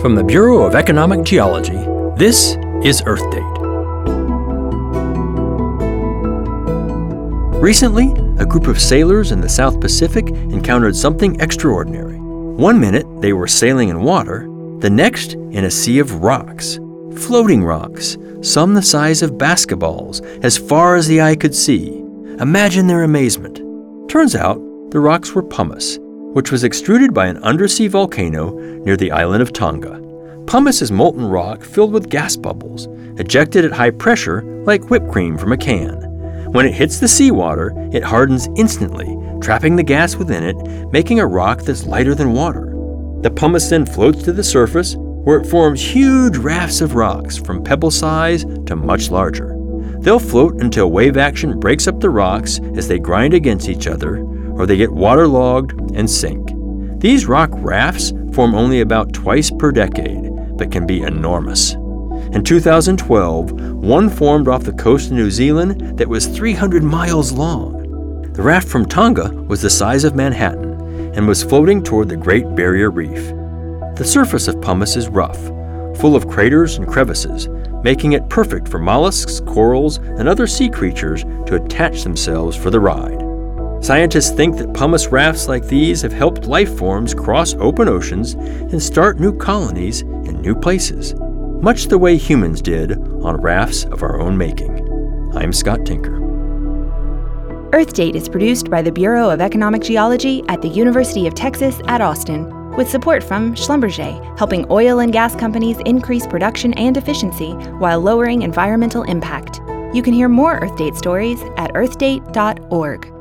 From the Bureau of Economic Geology, this is Earth Date. Recently, a group of sailors in the South Pacific encountered something extraordinary. One minute, they were sailing in water, the next in a sea of rocks. Floating rocks, some the size of basketballs, as far as the eye could see. Imagine their amazement. Turns out, the rocks were pumice, which was extruded by an undersea volcano near the island of Tonga. Pumice is molten rock filled with gas bubbles, ejected at high pressure like whipped cream from a can. When it hits the seawater, it hardens instantly, trapping the gas within it, making a rock that's lighter than water. The pumice then floats to the surface, where it forms huge rafts of rocks from pebble size to much larger. They'll float until wave action breaks up the rocks as they grind against each other, or they get waterlogged and sink. These rock rafts form only about twice per decade, but can be enormous. In 2012, one formed off the coast of New Zealand that was 300 miles long. The raft from Tonga was the size of Manhattan and was floating toward the Great Barrier Reef. The surface of pumice is rough, full of craters and crevices, making it perfect for mollusks, corals, and other sea creatures to attach themselves for the ride. Scientists think that pumice rafts like these have helped life forms cross open oceans and start new colonies in new places, much the way humans did on rafts of our own making. I'm Scott Tinker. Earth Date is produced by the Bureau of Economic Geology at the University of Texas at Austin, with support from Schlumberger, helping oil and gas companies increase production and efficiency while lowering environmental impact. You can hear more Earth Date stories at earthdate.org.